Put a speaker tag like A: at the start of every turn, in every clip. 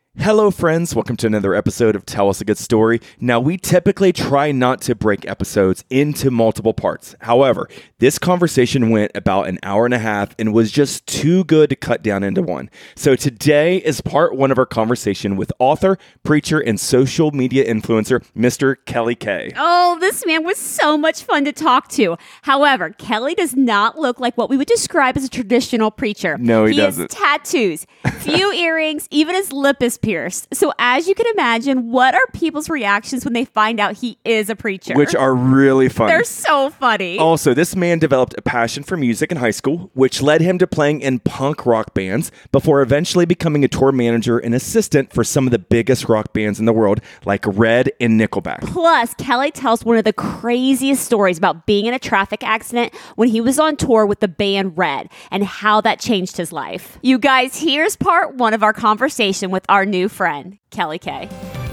A: Hello, friends. Welcome to another episode of Tell Us a Good Story. Now, we typically try not to break episodes into multiple parts. However, this conversation went about an hour and a half and was just too good to cut down into one. So today is part one of our conversation with author, preacher, and social media influencer, Mr. Kelly K.
B: Oh, this man was so much fun to talk to. However, Kelly does not look like what we would describe as a traditional preacher.
A: No, he doesn't.
B: He has tattoos, few earrings, even his lip is pierced. So as you can imagine, what are people's reactions when they find out he is a preacher?
A: Which are really funny.
B: They're so funny.
A: Also, this man developed a passion for music in high school, which led him to playing in punk rock bands before eventually becoming a tour manager and assistant for some of the biggest rock bands in the world, like Red and Nickelback.
B: Plus, Kelly tells one of the craziest stories about being in a traffic accident when he was on tour with the band Red and how that changed his life. You guys, here's part one of our conversation with our new friend, Kelly K.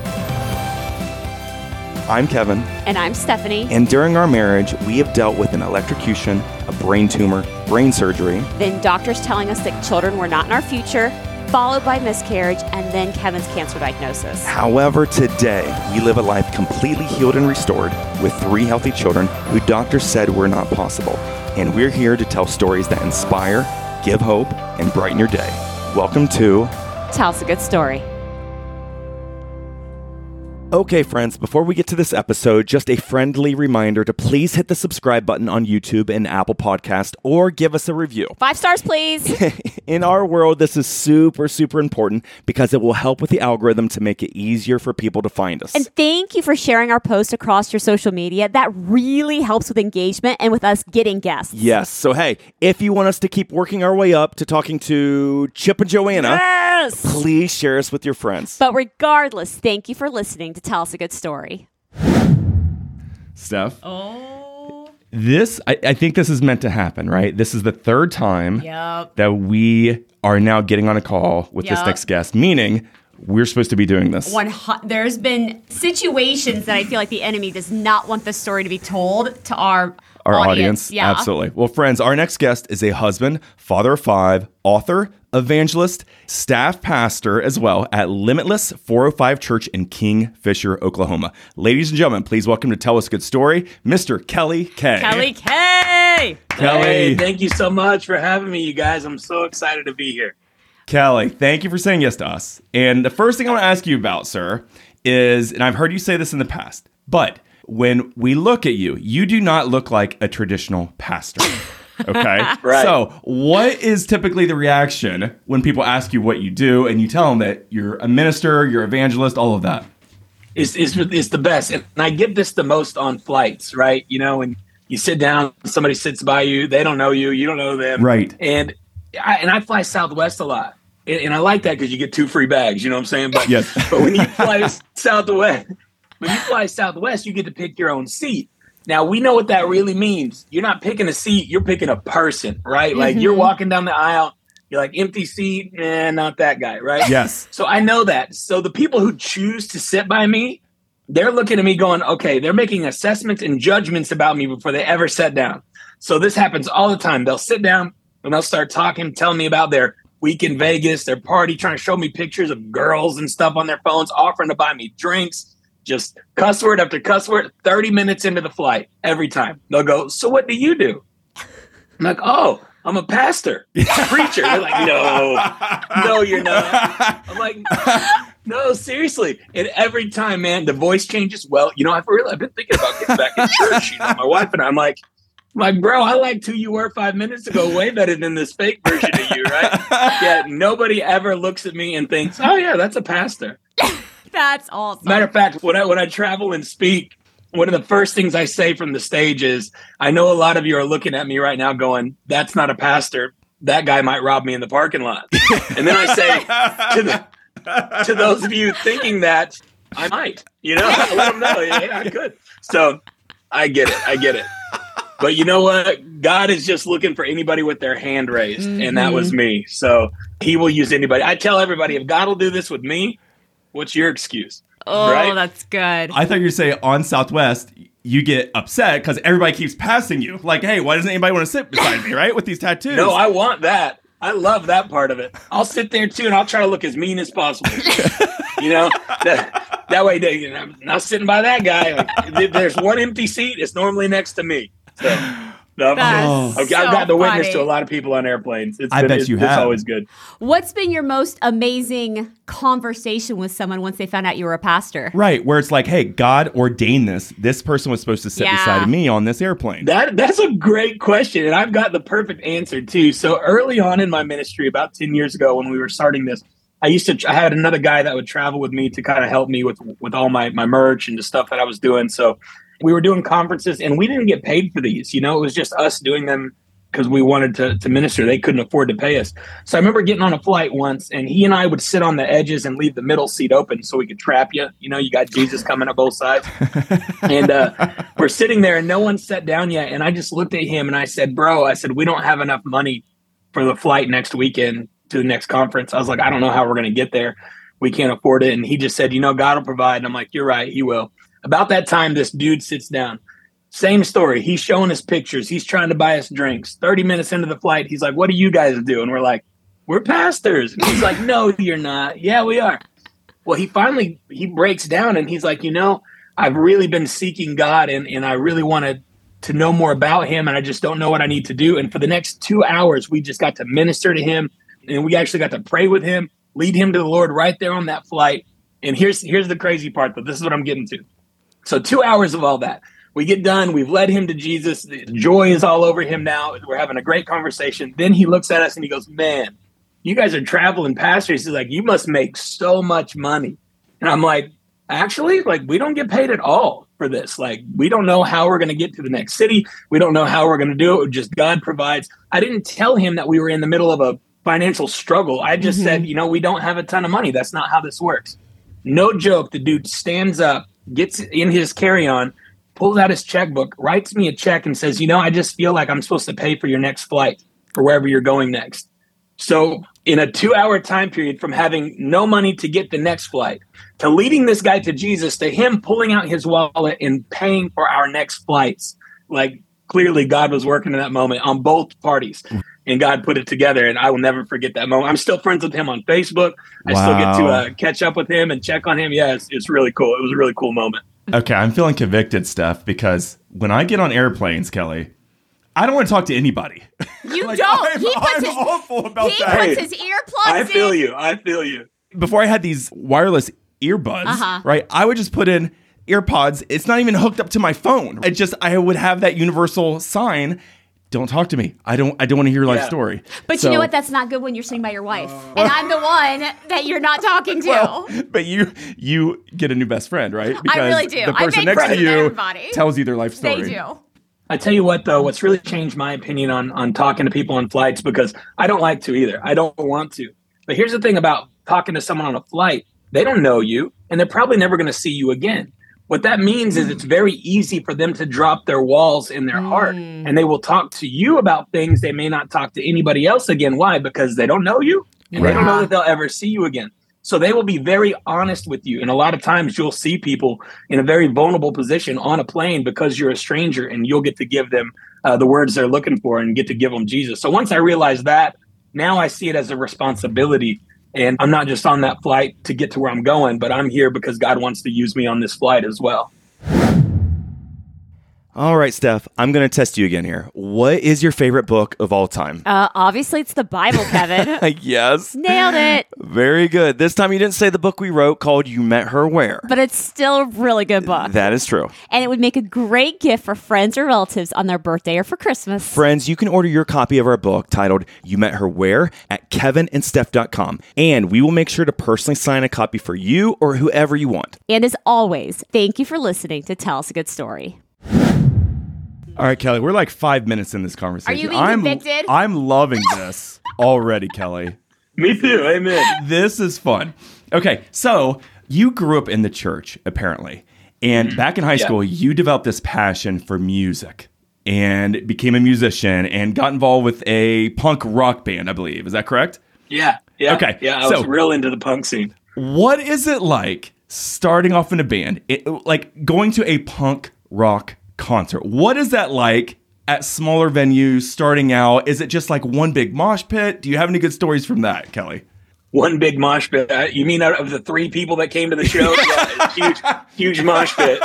A: I'm Kevin.
B: And I'm Stephanie.
A: And during our marriage, we have dealt with an electrocution, a brain tumor, brain surgery.
B: Then doctors telling us that children were not in our future, followed by miscarriage, and then Kevin's cancer diagnosis.
A: However, today, we live a life completely healed and restored with 3 healthy children who doctors said were not possible. And we're here to tell stories that inspire, give hope, and brighten your day. Welcome to
B: Tell Us a Good Story.
A: Okay, friends, before we get to this episode, just a friendly reminder to please hit the subscribe button on YouTube and Apple Podcast or give us a review.
B: 5 stars, please.
A: In our world, this is super, super important because it will help with the algorithm to make it easier for people to find us.
B: And thank you for sharing our post across your social media. That really helps with engagement and with us getting guests.
A: Yes. So, hey, if you want us to keep working our way up to talking to Chip and Joanna,
B: yes!
A: Please share us with your friends.
B: But regardless, thank you for listening to Tell Us a Good Story.
A: Steph? I think this is meant to happen, right? This is the third time that we are now getting on a call with this next guest, meaning we're supposed to be doing this.
B: There's been situations that I feel like the enemy does not want the story to be told to our
A: audience.
B: Yeah.
A: Absolutely. Well, friends, our next guest is a husband, father of 5, author, evangelist, staff pastor as well at Limitless 405 Church in Kingfisher, Oklahoma. Ladies and gentlemen, please welcome to Tell Us a Good Story, Mr. Kelly K.
B: Kelly K.
A: Kelly.
C: Hey, thank you so much for having me, you guys. I'm so excited to be here.
A: Kelly, thank you for saying yes to us. And the first thing I want to ask you about, sir, is, and I've heard you say this in the past, but when we look at you, you do not look like a traditional pastor. Okay?
C: Right.
A: So what is typically the reaction when people ask you what you do and you tell them that you're a minister, you're an evangelist, all of that?
C: It's the best. And I get this the most on flights, right? You know, when you sit down, somebody sits by you, they don't know you, you don't know them.
A: Right.
C: And I fly Southwest a lot. And I like that because you get 2 free bags, you know what I'm saying? But,
A: yes.
C: But when you fly Southwest, you get to pick your own seat. Now, we know what that really means. You're not picking a seat, you're picking a person, right?
B: Mm-hmm.
C: Like you're walking down the aisle, you're like, empty seat, not that guy, right?
A: Yes.
C: So I know that. So the people who choose to sit by me, they're looking at me going, okay, they're making assessments and judgments about me before they ever sat down. So this happens all the time. They'll sit down and they'll start talking, telling me about their week in Vegas, their party, trying to show me pictures of girls and stuff on their phones, offering to buy me drinks. Just cuss word after cuss word, 30 minutes into the flight, every time. They'll go, so what do you do? I'm like, oh, I'm a pastor, preacher. They're like, no, you're not. I'm like, no, seriously. And every time, man, the voice changes. Well, I've been thinking about getting back in church. My wife and I'm like, bro, I liked who you were 5 minutes ago way better than this fake version of you, right? Yeah, nobody ever looks at me and thinks, oh, yeah, that's a pastor.
B: That's awesome.
C: Matter of fact, when I travel and speak, one of the first things I say from the stage is, I know a lot of you are looking at me right now going, that's not a pastor. That guy might rob me in the parking lot. And then I say to those of you thinking that, I might, I let them know. Yeah, I could. So I get it. But you know what? God is just looking for anybody with their hand raised. Mm-hmm. And that was me. So he will use anybody. I tell everybody, if God will do this with me, what's your excuse?
B: Oh,
C: right?
B: That's good.
A: I thought you were saying on Southwest, you get upset because everybody keeps passing you. Like, hey, why doesn't anybody want to sit beside me, right? With these tattoos.
C: No, I want that. I love that part of it. I'll sit there too, and I'll try to look as mean as possible. You know, that way, I'm not sitting by that guy. Like, if there's one empty seat, it's normally next to me. So, no, I've got the witness to a lot of people on airplanes.
D: I bet you have.
C: It's always good.
B: What's been your most amazing conversation with someone once they found out you were a pastor?
D: Right, where it's like, hey, God ordained this. This person was supposed to sit beside of me on this airplane.
C: That's a great question, and I've got the perfect answer too. So early on in my ministry, about 10 years ago when we were starting this, I had another guy that would travel with me to kind of help me with all my merch and the stuff that I was doing. So we were doing conferences, and we didn't get paid for these. You know, it was just us doing them because we wanted to minister. They couldn't afford to pay us. So I remember getting on a flight once, and he and I would sit on the edges and leave the middle seat open so we could trap you. You know, you got Jesus coming up both sides. And we're sitting there, and no one sat down yet. And I just looked at him, and I said, bro, we don't have enough money for the flight next weekend to the next conference. I was like, I don't know how we're going to get there. We can't afford it. And he just said, God will provide. And I'm like, you're right, he will. About that time, this dude sits down. Same story. He's showing us pictures. He's trying to buy us drinks. 30 minutes into the flight, he's like, what do you guys do? And we're like, we're pastors. And he's like, no, you're not. Yeah, we are. Well, he breaks down, and he's like, I've really been seeking God, and I really wanted to know more about him, and I just don't know what I need to do. And for the next 2 hours, we just got to minister to him, and we actually got to pray with him, lead him to the Lord right there on that flight. And here's the crazy part, though. This is what I'm getting to. So 2 hours of all that. We get done. We've led him to Jesus. The joy is all over him now. We're having a great conversation. Then he looks at us and he goes, man, you guys are traveling pastors. He's like, you must make so much money. And I'm like, actually, we don't get paid at all for this. We don't know how we're going to get to the next city. We don't know how we're going to do it. Just God provides. I didn't tell him that we were in the middle of a financial struggle. I just said, we don't have a ton of money. That's not how this works. No joke. The dude stands up, gets in his carry-on, pulls out his checkbook, writes me a check and says, I just feel like I'm supposed to pay for your next flight for wherever you're going next. So in a 2-hour time period from having no money to get the next flight to leading this guy to Jesus, to him pulling out his wallet and paying for our next flights, clearly God was working in that moment on both parties. And God put it together, and I will never forget that moment. I'm still friends with him on Facebook. I still get to catch up with him and check on him. Yeah, it's really cool. It was a really cool moment.
D: Okay, I'm feeling convicted, Steph, because when I get on airplanes, Kelly, I don't want to talk to anybody.
B: You don't.
D: I'm awful about that.
B: He puts his earplugs in.
C: I feel you.
D: Before I had these wireless earbuds, right, I would just put in earpods. It's not even hooked up to my phone. I would have that universal sign. Don't talk to me. I don't want to hear your life story.
B: But you know what? That's not good when you're sitting by your wife. And I'm the one that you're not talking to.
D: Well, but you get a new best friend, right? Because
B: I really do.
D: The person next to you tells you their life story.
B: They do.
C: I tell you what, though, what's really changed my opinion on talking to people on flights, because I don't like to either. I don't want to. But here's the thing about talking to someone on a flight. They don't know you, and they're probably never going to see you again. What that means is it's very easy for them to drop their walls in their heart, and they will talk to you about things they may not talk to anybody else again. Why? Because they don't know you, and they don't know that they'll ever see you again. So they will be very honest with you. And a lot of times you'll see people in a very vulnerable position on a plane because you're a stranger, and you'll get to give them the words they're looking for and get to give them Jesus. So once I realized that, now I see it as a responsibility. And I'm not just on that flight to get to where I'm going, but I'm here because God wants to use me on this flight as well.
A: All right, Steph, I'm going to test you again here. What is your favorite book of all time?
B: Obviously, it's the Bible, Kevin.
A: Yes.
B: Nailed it.
A: Very good. This time you didn't say the book we wrote called You Met Her Where.
B: But it's still a really good book.
A: That is true.
B: And it would make a great gift for friends or relatives on their birthday or for Christmas.
A: Friends, you can order your copy of our book titled You Met Her Where at kevinandsteph.com. And we will make sure to personally sign a copy for you or whoever you want.
B: And as always, thank you for listening to Tell Us a Good Story.
D: All right, Kelly, we're 5 minutes in this conversation.
B: Are you being convicted?
D: I'm loving this already, Kelly.
C: Me too. Amen.
D: This is fun. Okay, so you grew up in the church, apparently. And back in high school, you developed this passion for music and became a musician and got involved with a punk rock band, I believe. Is that correct?
C: Yeah.
D: Okay.
C: Yeah, I was real into the punk scene.
D: What is it like starting off in a band, going to a punk rock concert? What is that like at smaller venues starting out? Is it just like one big mosh pit? Do you have any good stories from that, Kelly?
C: One big mosh pit. You mean out of the 3 people that came to the show? Yeah, huge mosh pit.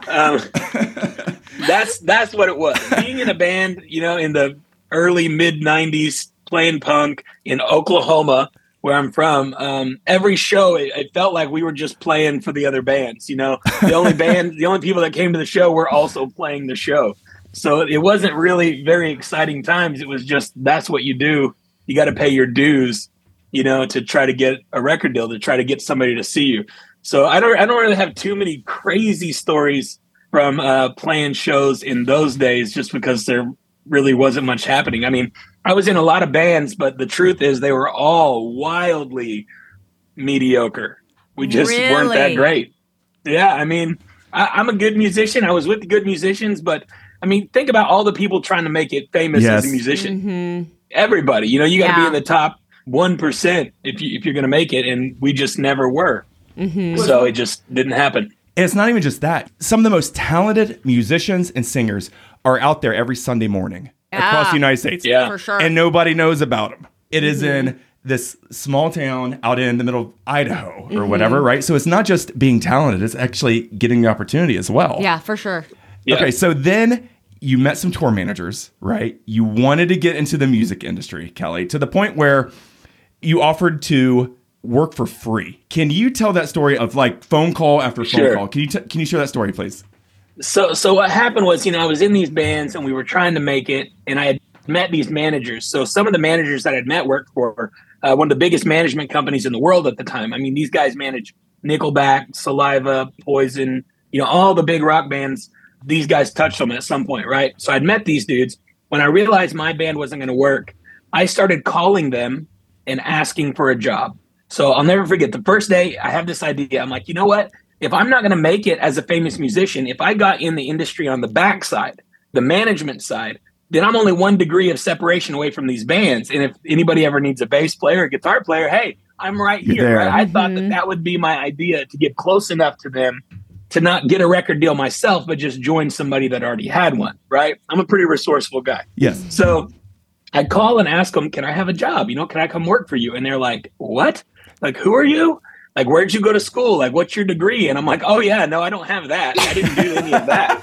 C: That's what it was. Being in a band, in the early mid 90s, playing punk in Oklahoma, where I'm from, every show it felt like we were just playing for the other bands. The only people that came to the show were also playing the show. So it wasn't really very exciting times. It was just, that's what you do. You got to pay your dues, to try to get a record deal, to try to get somebody to see you. So I don't really have too many crazy stories from playing shows in those days, just because there really wasn't much happening. I mean, I was in a lot of bands, but the truth is they were all wildly mediocre. We just weren't that great. Yeah, I mean, I'm a good musician. I was with the good musicians, but I mean, think about all the people trying to make it famous as a musician. Mm-hmm. Everybody, you got to be in the top 1% if you're going to make it, and we just never were. Mm-hmm. So it just didn't happen.
D: And it's not even just that. Some of the most talented musicians and singers are out there every Sunday morning across the United States.
C: Yeah,
B: for sure.
D: And nobody knows about them. It is in this small town out in the middle of Idaho or whatever, right? So it's not just being talented, it's actually getting the opportunity as well.
B: Yeah, for sure.
C: Yeah.
D: Okay, so then you met some tour managers, right? You wanted to get into the music industry, Kelly, to the point where you offered to work for free. Can you tell that story of like phone call after phone call? Can you share that story, please?
C: So what happened was, I was in these bands and we were trying to make it, and I had met these managers. So some of the managers that I'd met worked for one of the biggest management companies in the world at the time. I mean, these guys manage Nickelback, Saliva, Poison, all the big rock bands. These guys touched them at some point, right? So I'd met these dudes. When I realized my band wasn't going to work, I started calling them and asking for a job. So I'll never forget the first day I have this idea. I'm like, you know what? If I'm not going to make it as a famous musician, if I got in the industry on the backside, the management side, then I'm only 1 degree of separation away from these bands. And if anybody ever needs a bass player, a guitar player, hey, I'm right here. Right? I thought that would be my idea, to get close enough to them to not get a record deal myself, but just join somebody that already had one, right? I'm a pretty resourceful guy.
D: Yes.
C: So I'd call and ask them, can I have a job? Can I come work for you? And they're like, what? Like, who are you? Like, where'd you go to school? Like, what's your degree? And I'm like, oh yeah, no, I don't have that. I didn't do any of that.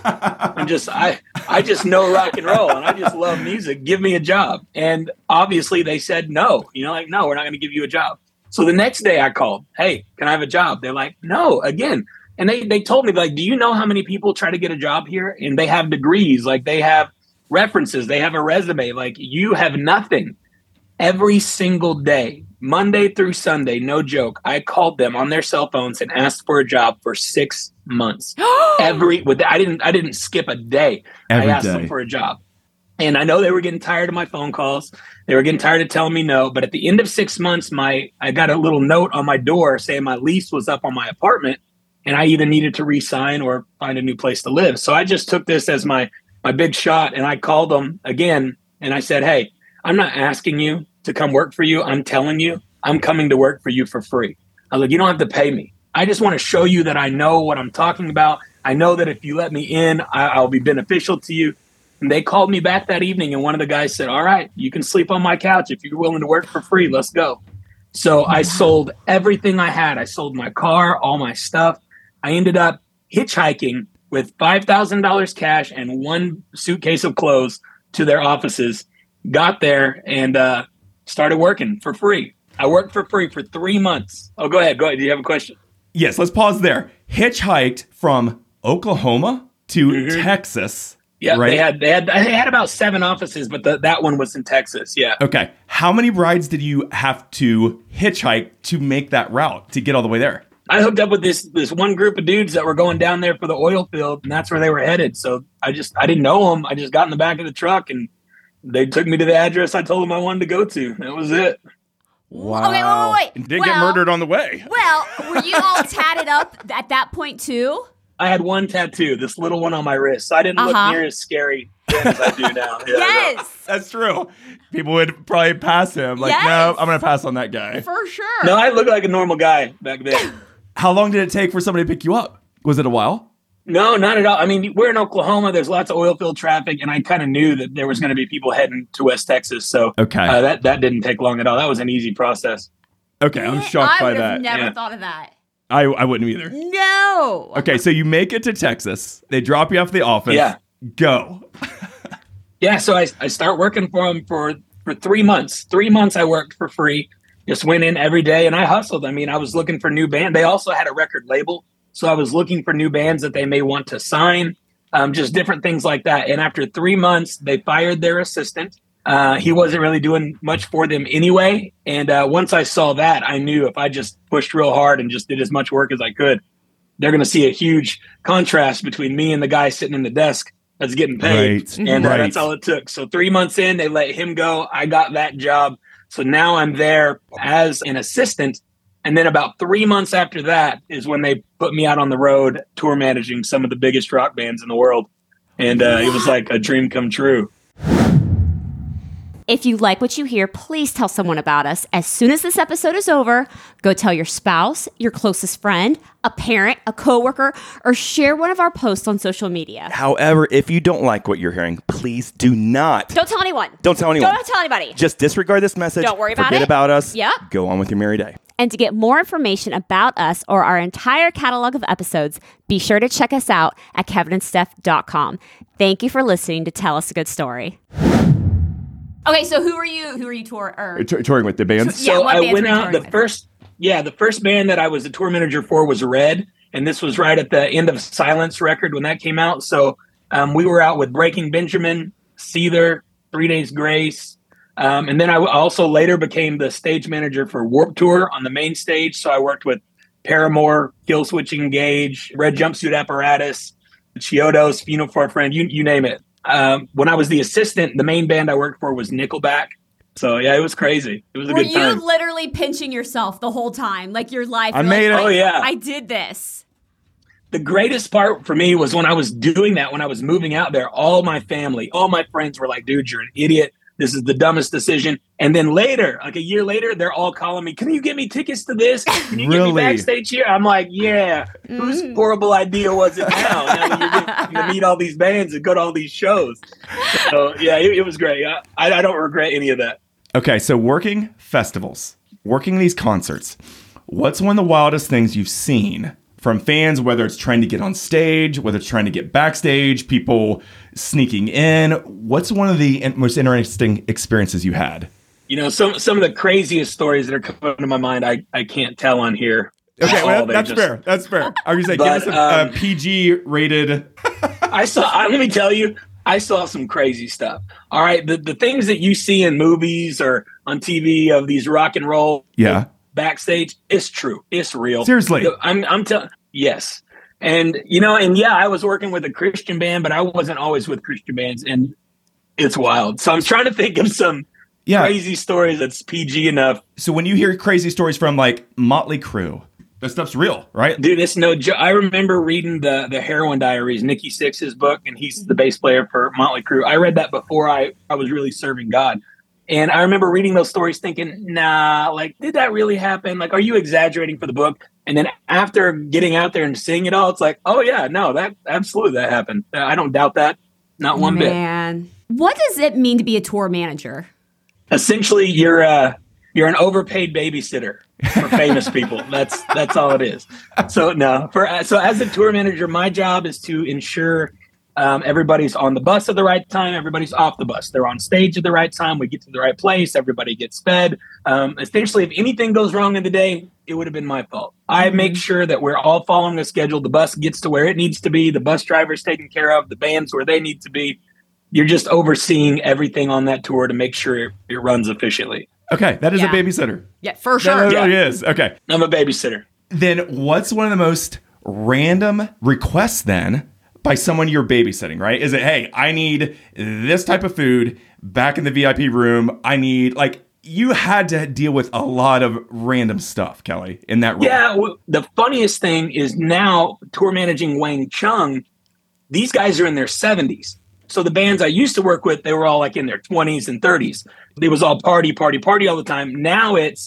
C: I just know rock and roll, and I just love music. Give me a job. And obviously they said no, no, we're not going to give you a job. So the next day I called, hey, can I have a job? They're like, no, again. And they told me, like, do you know how many people try to get a job here? And they have degrees, like they have references, they have a resume, like you have nothing. Every single day, Monday through Sunday, no joke, I called them on their cell phones and asked for a job for 6 months. I didn't skip a day. I asked them for a job. And I know they were getting tired of my phone calls. They were getting tired of telling me no. But at the end of 6 months, I got a little note on my door saying my lease was up on my apartment, and I either needed to re-sign or find a new place to live. So I just took this as my big shot, and I called them again, and I said, hey, I'm not asking you to come work for you. I'm telling you, I'm coming to work for you for free. I was like, you don't have to pay me. I just want to show you that I know what I'm talking about. I know that if you let me in, I'll be beneficial to you. And they called me back that evening, and one of the guys said, all right, you can sleep on my couch. If you're willing to work for free, let's go. So I sold everything I had. I sold my car, all my stuff. I ended up hitchhiking with $5,000 cash and 1 suitcase of clothes to their offices. Got there and started working for free. I worked for free for 3 months. Oh, go ahead. Do you have a question?
D: Yes, let's pause there. Hitchhiked from Oklahoma to Texas.
C: Yeah,
D: right?
C: they had about 7 offices, but that one was in Texas. Yeah.
D: Okay. How many rides did you have to hitchhike to make that route to get all the way there?
C: I hooked up with this one group of dudes that were going down there for the oil field, and that's where they were headed. So I didn't know them. I just got in the back of the truck, and they took me to the address I told them I wanted to go to. That was it.
D: Wow.
B: Okay, wait.
D: And did get murdered on the way.
B: Well, were you all tatted up at that point too?
C: I had one tattoo, this little one on my wrist. So I didn't look near as scary as I do now. Yeah,
B: yes.
D: That's true. People would probably pass him. Like, no, I'm going to pass on that guy.
B: For sure.
C: No, I looked like a normal guy back then.
D: How long did it take for somebody to pick you up? Was it a while?
C: No, not at all. I mean, we're in Oklahoma. There's lots of oil field traffic, and I kind of knew that there was going to be people heading to West Texas. So
D: Okay.
C: that didn't take long at all. That was an easy process.
D: Okay, I'm shocked
B: I
D: by
B: would have
D: that.
B: never
C: Yeah.
B: thought of that.
D: I wouldn't either.
B: No.
D: Okay, so you make it to Texas. They drop you off the office.
C: Yeah.
D: Go.
C: Yeah, so I start working for them for 3 months. 3 months I worked for free. Just went in every day and I hustled. I mean, I was looking for new band. They also had a record label, so I was looking for new bands that they may want to sign, just different things like that. And after 3 months, they fired their assistant. He wasn't really doing much for them anyway. And once I saw that, I knew if I just pushed real hard and just did as much work as I could, they're going to see a huge contrast between me and the guy sitting in the desk that's getting paid.
D: Right.
C: And
D: Right.
C: that's all it took. So 3 months in, they let him go. I got that job. So now I'm there as an assistant. And then about 3 months after that is when they put me out on the road tour managing some of the biggest rock bands in the world. And it was like a dream come true.
B: If you like what you hear, please tell someone about us. As soon as this episode is over, go tell your spouse, your closest friend, a parent, a coworker, or share one of our posts on social media.
A: However, if you don't like what you're hearing, please do not.
B: Don't tell anyone.
A: Don't tell anyone.
B: Don't tell anybody.
A: Just disregard this message.
B: Don't worry about
A: Forget
B: it.
A: about us.
B: Yep.
A: Go on with your merry day.
B: And to get more information about us or our entire catalog of episodes, be sure to check us out at kevinandsteph.com. Thank you for listening to Tell Us a Good Story. Okay, so who are you
D: Touring with the bands?
B: Yeah,
C: So
B: what
C: I
B: bands
C: went
B: were you
C: out
B: touring with?
C: the first band that I was a tour manager for was Red, and this was right at the End of Silence record when that came out. So we were out with Breaking Benjamin, Seether, 3 Days Grace, and then I also later became the stage manager for Warped Tour on the main stage. So I worked with Paramore, Killswitch Engage, Red Jumpsuit Apparatus, Chiodos, Funeral for a Friend, you name it. When I was the assistant, the main band I worked for was Nickelback. So yeah, it was crazy. It was a
B: Were
C: good
B: you
C: time.
B: literally pinching yourself the whole time? Like your life?
D: I
B: you're
D: made
B: like,
D: it.
C: Oh, yeah.
B: I did this.
C: The greatest part for me was when I was doing that, when I was moving out there, all my family, all my friends were like, dude, you're an idiot. This is the dumbest decision. And then later, like a year later, they're all calling me, can you get me tickets to this? Can you get
D: Really?
C: me backstage here? I'm like, yeah. Whose horrible idea was it now? Now that you're getting to meet all these bands and go to all these shows. So yeah, it was great. I don't regret any of that.
D: Okay, so working festivals, working these concerts, what's one of the wildest things you've seen from fans, whether it's trying to get on stage, whether it's trying to get backstage, people sneaking in? What's one of the most interesting experiences you had?
C: You know, some of the craziest stories that are coming to my mind, I can't tell on here.
D: Okay, well,
C: They're
D: that's
C: just-
D: fair. That's fair. I was going to say, give
C: But,
D: us a PG rated.
C: let me tell you, I saw some crazy stuff. All right. The things that you see in movies or on TV of these rock and roll
D: Yeah.
C: backstage, it's true. It's real.
D: Seriously.
C: I'm telling, yes. And, yeah, I was working with a Christian band, but I wasn't always with Christian bands, and it's wild. So I'm trying to think of some
D: Yeah.
C: crazy stories that's PG enough.
D: So when you hear crazy stories from like Motley Crue, that stuff's real, right?
C: Dude, it's no joke. I remember reading the Heroin Diaries, Nikki Sixx's book, and he's the bass player for Motley Crue. I read that before I was really serving God. And I remember reading those stories thinking, nah, like, did that really happen? Like, are you exaggerating for the book? And then after getting out there and seeing it all, it's like, oh, yeah, no, that absolutely that happened. I don't doubt that. Not one bit.
B: Man. What does it mean to be a tour manager?
C: Essentially, you're an overpaid babysitter for famous people. That's all it is. So so as a tour manager, my job is to ensure everybody's on the bus at the right time, everybody's off the bus, they're on stage at the right time, we get to the right place, everybody gets fed. Essentially, if anything goes wrong in the day, it would have been my fault. I make sure that we're all following the schedule. The bus gets to where it needs to be. The bus driver's taken care of. The band's where they need to be. You're just overseeing everything on that tour to make sure it runs efficiently.
D: Okay, that is
B: Yeah.
D: a babysitter.
B: Yeah, for
D: That
B: sure.
D: really is. Okay.
C: I'm a babysitter.
D: Then what's one of the most random requests then by someone you're babysitting, right? Is it, hey, I need this type of food back in the VIP room. I need, like, you had to deal with a lot of random stuff, Kelly, in that role.
C: Yeah, the funniest thing is now tour managing Wang Chung, these guys are in their 70s. So the bands I used to work with, they were all like in their 20s and 30s. It was all party all the time. Now it's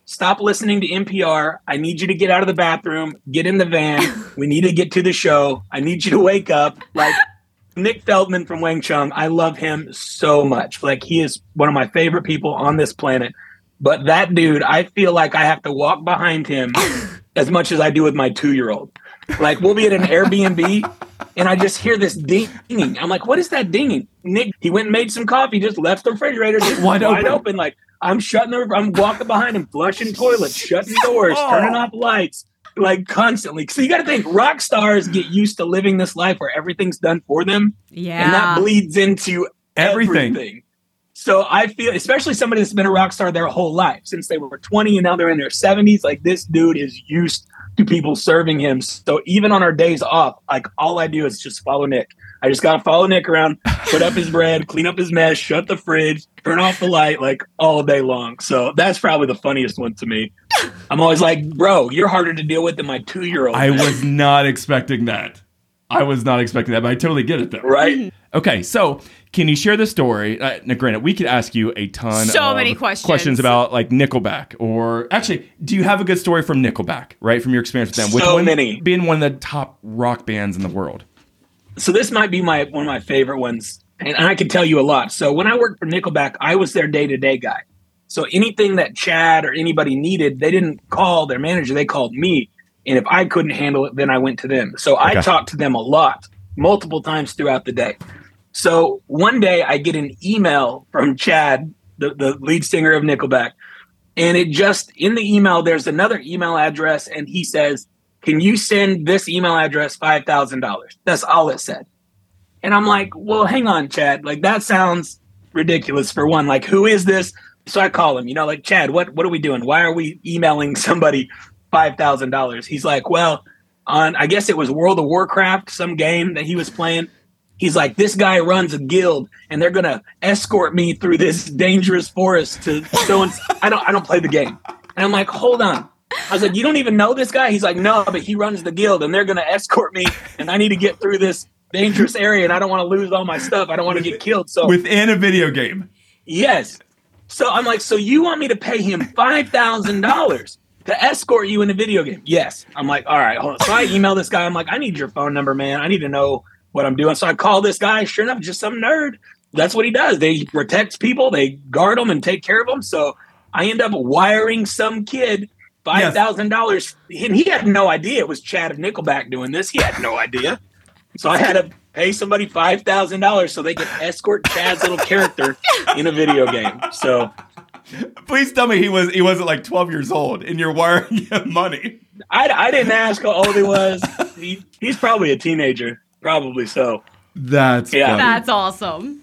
C: stop listening to NPR. I need you to get out of the bathroom, get in the van. We need to get to the show. I need you to wake up. Like Nick Feldman from Wang Chung, I love him so much. Like he is one of my favorite people on this planet. But that dude, I feel like I have to walk behind him as much as I do with my 2-year-old. Like we'll be at an Airbnb and I just hear this dinging. I'm like, what is that dinging? Nick, he went and made some coffee, just left the refrigerator just wide open. Like I'm walking behind him, flushing toilets, shutting doors, turning off lights, like constantly. So you got to think rock stars get used to living this life where everything's done for them.
B: Yeah.
C: And that bleeds into everything. So I feel, especially somebody that's been a rock star their whole life, since they were 20 and now they're in their 70s, like this dude is used to people serving him. So even on our days off, like all I do is just follow Nick. I just got to follow Nick around, put up his bread, clean up his mess, shut the fridge, turn off the light, like all day long. So that's probably the funniest one to me. I'm always like, bro, you're harder to deal with than my 2-year-old.
D: I was not expecting that. But I totally get it though.
C: Right.
D: Okay, so can you share the story? Now, granted, we could ask you a ton of
B: many questions
D: about like Nickelback, or actually, do you have a good story from Nickelback, right? From your experience with them,
C: So many.
D: Being one of the top rock bands in the world.
C: So this might be one of my favorite ones, and I can tell you a lot. So when I worked for Nickelback, I was their day-to-day guy. So anything that Chad or anybody needed, they didn't call their manager; they called me. And if I couldn't handle it, then I went to them. So I talked to them a lot, multiple times throughout the day. So one day I get an email from Chad, the lead singer of Nickelback. And it just, in the email, there's another email address. And he says, can you send this email address $5,000? That's all it said. And I'm like, well, hang on, Chad. Like, that sounds ridiculous for one. Like, who is this? So I call him, like, Chad, what are we doing? Why are we emailing somebody $5,000? He's like, well, I guess it was World of Warcraft, some game that he was playing. He's like, this guy runs a guild and they're going to escort me through this dangerous forest to I don't play the game. And I'm like, hold on. I was like, you don't even know this guy? He's like, no, but he runs the guild and they're going to escort me and I need to get through this dangerous area and I don't want to lose all my stuff. I don't want to get killed. So
D: within a video game.
C: Yes. So I'm like, so you want me to pay him $5,000 to escort you in a video game? Yes. I'm like, all right, hold on. So I email this guy. I'm like, I need your phone number, man. I need to know what I'm doing. So I call this guy. Sure enough, just some nerd. That's what he does. They protect people. They guard them and take care of them. So I end up wiring some kid $5,000. And he had no idea it was Chad of Nickelback doing this. He had no idea. So I had to pay somebody $5,000 so they could escort Chad's little character in a video game. So
D: please tell me he wasn't like 12 years old and you're wiring him money.
C: I didn't ask how old he was. He's probably a teenager. Probably so.
D: That's funny.
B: That's awesome.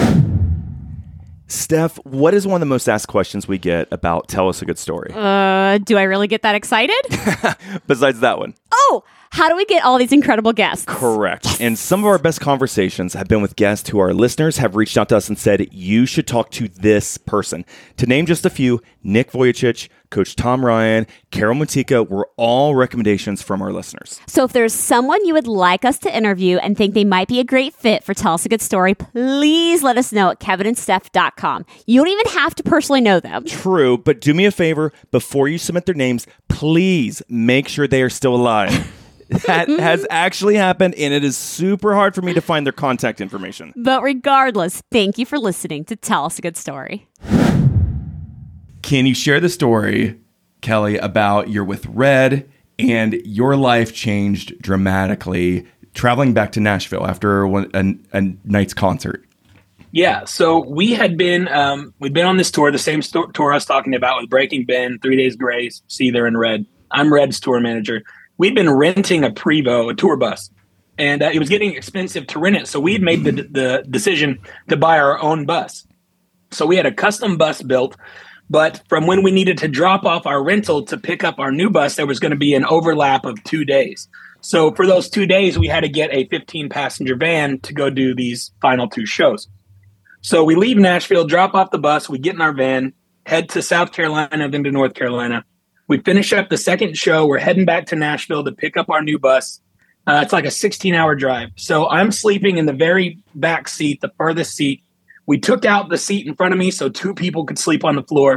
A: Steph, what is one of the most asked questions we get about Tell Us a Good Story?
B: Do I really get that excited?
A: Besides that one.
B: Oh, how do we get all these incredible guests?
A: Correct. And some of our best conversations have been with guests who our listeners have reached out to us and said, you should talk to this person. To name just a few, Nick Vujicic, Coach Tom Ryan, Carol Mutika were all recommendations from our listeners.
B: So if there's someone you would like us to interview and think they might be a great fit for Tell Us a Good Story, please let us know at kevinandsteph.com. You don't even have to personally know them.
A: True, but do me a favor, before you submit their names, please make sure they are still alive. That has actually happened, and it is super hard for me to find their contact information.
B: But regardless, thank you for listening to Tell Us a Good Story.
D: Can you share the story, Kelly, about you're with Red and your life changed dramatically traveling back to Nashville after a night's concert?
C: Yeah, so we'd been on this tour, the same tour I was talking about with Breaking Ben, 3 Days Grace, Seether, and Red. I'm Red's tour manager. We'd been renting a Prevost, a tour bus, and it was getting expensive to rent it. So we had made the decision to buy our own bus. So we had a custom bus built, but from when we needed to drop off our rental to pick up our new bus, there was going to be an overlap of 2 days. So for those 2 days, we had to get a 15-passenger van to go do these final 2 shows. So we leave Nashville, drop off the bus, we get in our van, head to South Carolina, then to North Carolina. We finish up the second show. We're heading back to Nashville to pick up our new bus. It's like a 16-hour drive. So I'm sleeping in the very back seat, the furthest seat. We took out the seat in front of me so 2 people could sleep on the floor.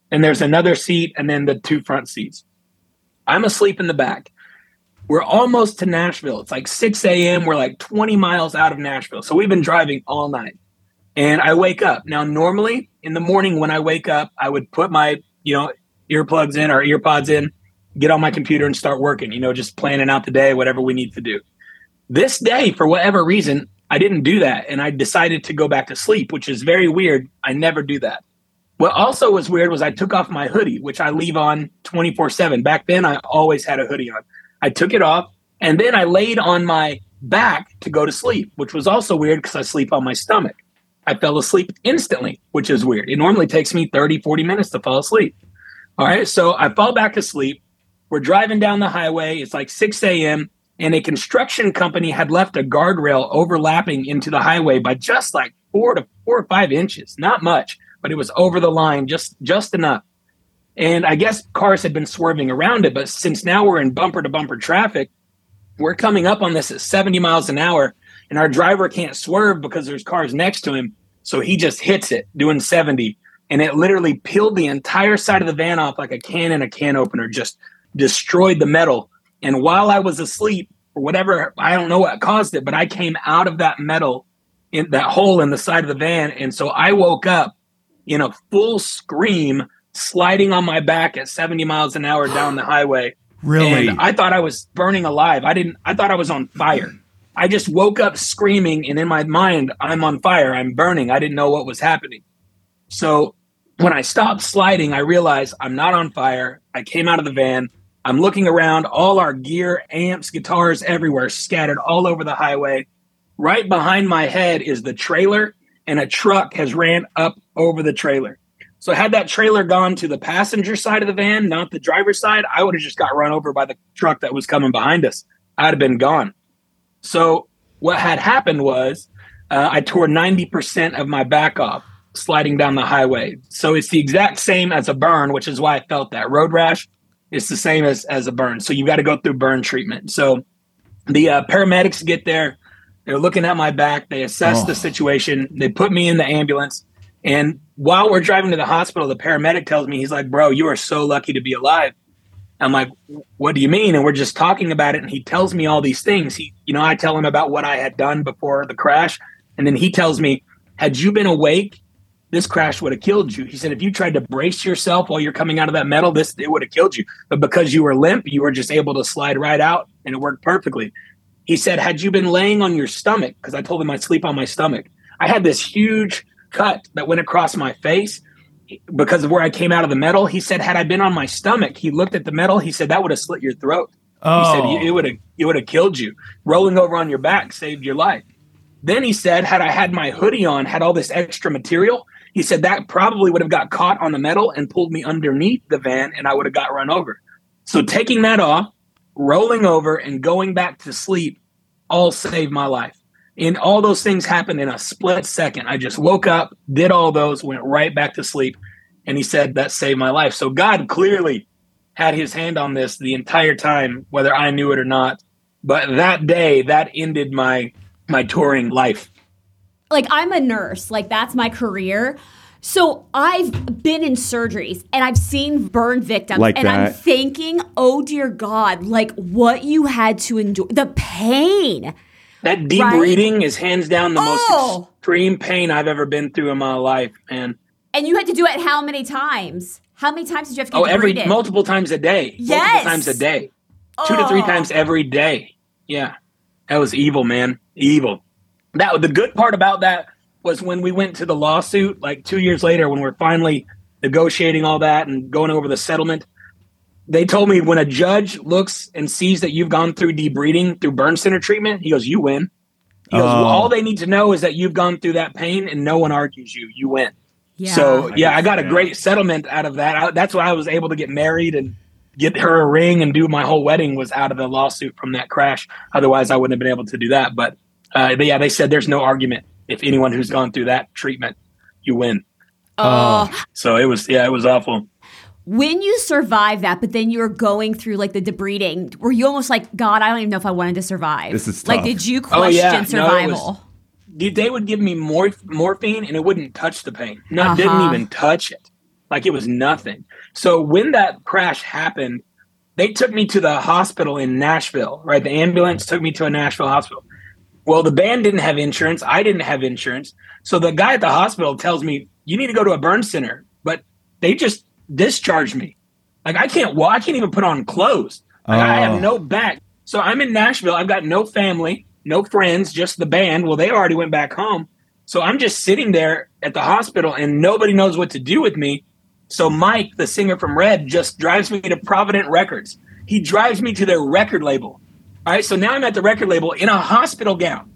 C: and there's another seat, and then the 2 front seats. I'm asleep in the back. We're almost to Nashville. It's like 6 a.m. We're like 20 miles out of Nashville. So we've been driving all night. And I wake up. Now, normally in the morning when I wake up, I would put my, earplugs in or earpods in, get on my computer and start working, just planning out the day, whatever we need to do. This day, for whatever reason, I didn't do that. And I decided to go back to sleep, which is very weird. I never do that. What also was weird was I took off my hoodie, which I leave on 24/7. Back then, I always had a hoodie on. I took it off, and then I laid on my back to go to sleep, which was also weird because I sleep on my stomach. I fell asleep instantly, which is weird. It normally takes me 30, 40 minutes to fall asleep. All right, so I fall back asleep. We're driving down the highway. It's like 6 a.m., and a construction company had left a guardrail overlapping into the highway by just like 4 or 5 inches. Not much, but it was over the line, just enough. And I guess cars had been swerving around it, but since now we're in bumper-to-bumper traffic, we're coming up on this at 70 miles an hour, and our driver can't swerve because there's cars next to him, so he just hits it doing 70, and it literally peeled the entire side of the van off like a can in a can opener, just destroyed the metal. And while I was asleep, or whatever, I don't know what caused it, but I came out of that metal, in that hole in the side of the van, and so I woke up in a full scream, sliding on my back at 70 miles an hour down the highway.
D: Really?
C: And I thought I was burning alive. I thought I was on fire. I just woke up screaming, and in my mind, I'm on fire. I'm burning. I didn't know what was happening. So when I stopped sliding, I realized I'm not on fire. I came out of the van. I'm looking around, all our gear, amps, guitars everywhere, scattered all over the highway. Right behind my head is the trailer, and a truck has ran up over the trailer. So had that trailer gone to the passenger side of the van, not the driver's side, I would have just got run over by the truck that was coming behind us. I'd have been gone. So what had happened was I tore 90% of my back off sliding down the highway. So it's the exact same as a burn, which is why I felt that. Road rash, it's the same as a burn. So you got to go through burn treatment. So the paramedics get there. They're looking at my back. They assess the situation. They put me in the ambulance. And while we're driving to the hospital, the paramedic tells me, he's like, bro, you are so lucky to be alive. I'm like, what do you mean? And we're just talking about it. And he tells me all these things. I tell him about what I had done before the crash. And then he tells me, had you been awake, this crash would have killed you. He said, if you tried to brace yourself while you're coming out of that metal, it would have killed you. But because you were limp, you were just able to slide right out, and it worked perfectly. He said, had you been laying on your stomach, because I told him I'd sleep on my stomach. I had this huge cut that went across my face because of where I came out of the metal. He said, had I been on my stomach, he looked at the metal. He said, that would have slit your throat. He said, it would have killed you. Rolling over on your back saved your life. Then he said, had I had my hoodie on, had all this extra material, he said that probably would have got caught on the metal and pulled me underneath the van, and I would have got run over. So taking that off, rolling over, and going back to sleep all saved my life. And all those things happened in a split second. I just woke up, did all those, went right back to sleep. And he said that saved my life. So God clearly had his hand on this the entire time, whether I knew it or not. But that day, that ended my touring life.
B: Like, I'm a nurse. Like, that's my career. So I've been in surgeries and I've seen burn victims,
D: like
B: and
D: that.
B: I'm thinking, oh dear God, like what you had to endure, the pain.
C: That debriding is hands down the most extreme pain I've ever been through in my life, man.
B: And you had to do it how many times? How many times did you have to get debrided?
C: Multiple times a day.
B: Yes.
C: Multiple times a day. 2 to 3 times every day. Yeah. That was evil, man. Evil. The good part about that was when we went to the lawsuit, like 2 years later, when we're finally negotiating all that and going over the settlement, they told me when a judge looks and sees that you've gone through debriding through burn center treatment, he goes, you win. He goes, well, all they need to know is that you've gone through that pain and no one argues you. You win. Yeah. So, I got a great settlement out of that. That's why I was able to get married and get her a ring and do my whole wedding was out of the lawsuit from that crash. Otherwise, I wouldn't have been able to do that. But they said there's no argument. If anyone who's gone through that treatment, you win. So it was awful.
B: When you survived that, but then you were going through like the debriding, were you almost like, God, I don't even know if I wanted to survive?
D: This is tough.
B: Like, did you question survival?
C: They would give me morphine and it wouldn't touch the pain. No, it didn't even touch it. like it was nothing. So when that crash happened, they took me to the hospital in Nashville, right? The ambulance took me to a Nashville hospital. Well, the band didn't have insurance. I didn't have insurance. So the guy at the hospital tells me, you need to go to a burn center. But they just discharged me. Like, I can't walk. I can't even put on clothes. Like, I have no back. So I'm in Nashville. I've got no family, no friends, just the band. Well, they already went back home. So I'm just sitting there at the hospital and nobody knows what to do with me. So Mike, the singer from Red, just drives me to Provident Records. He drives me to their record label. All right, so now I'm at the record label in a hospital gown.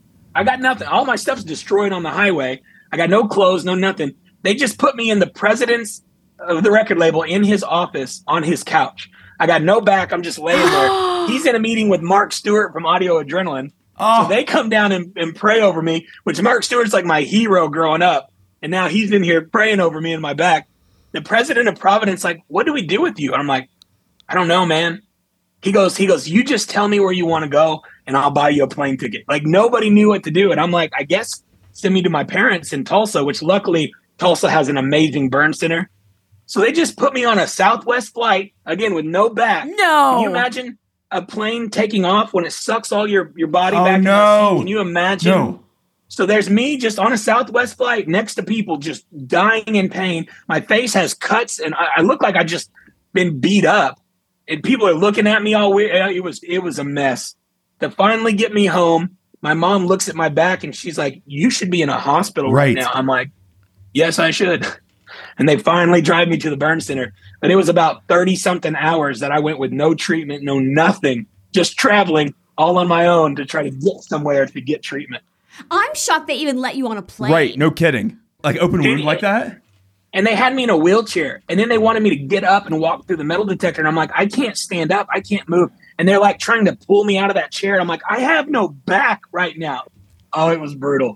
C: I got nothing. All my stuff's destroyed on the highway. I got no clothes, no nothing. They just put me in the president's of the record label in his office on his couch. I got no back. I'm just laying there. He's in a meeting with Mark Stewart from Audio Adrenaline. So they come down and pray over me, which Mark Stewart's like my hero growing up. And now he's in here praying over me in my back. The president of Providence, like, what do we do with you? And I'm like, I don't know, man. He goes, you just tell me where you want to go and I'll buy you a plane ticket. Like, nobody knew what to do. And I'm like, I guess send me to my parents in Tulsa, which luckily Tulsa has an amazing burn center. So they just put me on a Southwest flight, again, with no back.
B: No.
C: Can you imagine a plane taking off when it sucks all your body back in the seat? Can you imagine?
D: No.
C: So there's me just on a Southwest flight next to people just dying in pain. My face has cuts and I look like I've just been beat up. And people are looking at me all weird. It was a mess. To finally get me home, my mom looks at my back and she's like, you should be in a hospital right now. I'm like, yes, I should. And they finally drive me to the burn center. But it was about 30-something hours that I went with no treatment, no nothing, just traveling all on my own to try to get somewhere to get treatment.
B: I'm shocked they even let you on a plane.
D: Right, no kidding. Like open wound like that?
C: And they had me in a wheelchair. And then they wanted me to get up and walk through the metal detector. And I'm like, I can't stand up. I can't move. And they're like trying to pull me out of that chair. And I'm like, I have no back right now. Oh, it was brutal.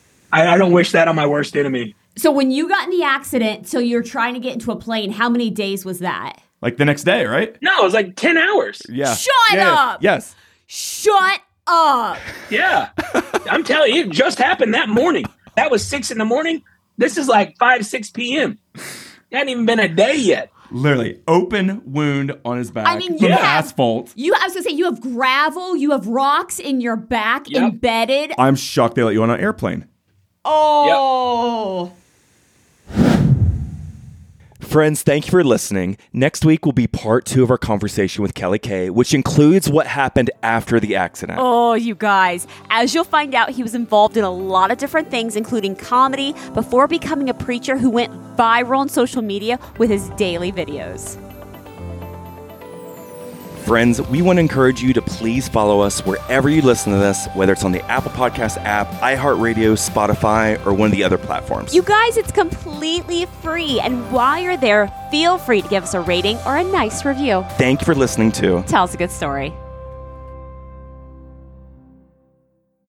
C: I don't wish that on my worst enemy.
B: So when you got in the accident, so you're trying to get into a plane, how many days was that?
D: Like the next day, right?
C: No, it was like 10 hours.
D: Yeah.
B: Shut up.
D: Yes.
B: Shut up.
C: Yeah. I'm telling you, it just happened that morning. That was 6 a.m. This is like 5, 6 p.m. It hadn't even been a day yet.
D: Literally, open wound on his back.
B: I mean,
D: from the asphalt.
B: I was going to say, you have gravel, you have rocks in your back embedded.
D: I'm shocked they let you on an airplane.
B: Oh.
C: Yep.
A: Friends, thank you for listening. Next week will be part 2 of our conversation with Kelly Kay, which includes what happened after the accident.
B: Oh, you guys. As you'll find out, he was involved in a lot of different things, including comedy, before becoming a preacher who went viral on social media with his daily videos.
A: Friends, we want to encourage you to please follow us wherever you listen to this, whether it's on the Apple Podcast app, iHeartRadio, Spotify, or one of the other platforms.
B: You guys, it's completely free. And while you're there, feel free to give us a rating or a nice review.
A: Thank you for listening to
B: Tell Us a Good Story.